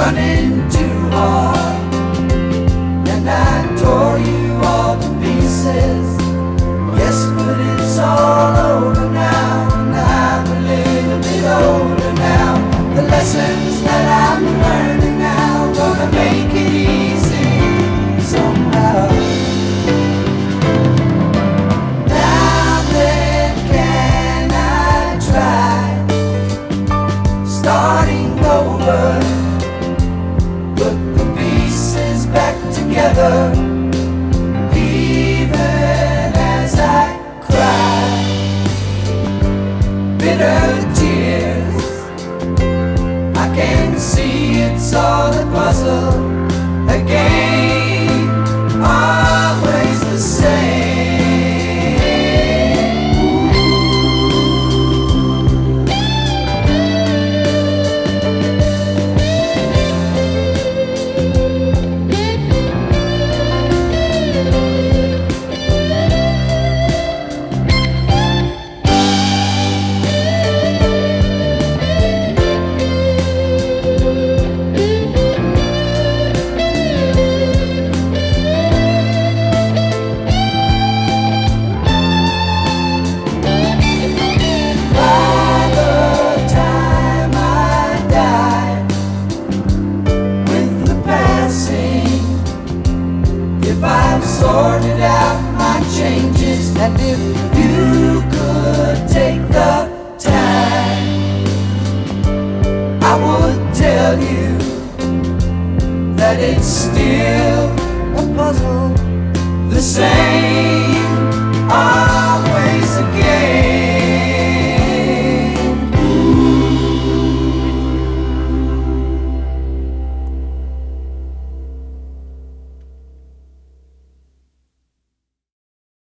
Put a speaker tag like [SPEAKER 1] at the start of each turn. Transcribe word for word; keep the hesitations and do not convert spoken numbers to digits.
[SPEAKER 1] running too hard, and I tore you all to pieces. Yes, but it's all over now, and I'm a little bit older now. The lessons that I'm learning now gonna make it easy somehow. Now then, can I try starting over, put the pieces back together, even as I cry bitter tears. I can see it's all a puzzle, a game, always the same. If I've sorted out my changes, and if you could take the time, I would tell you that it's still a puzzle, the same.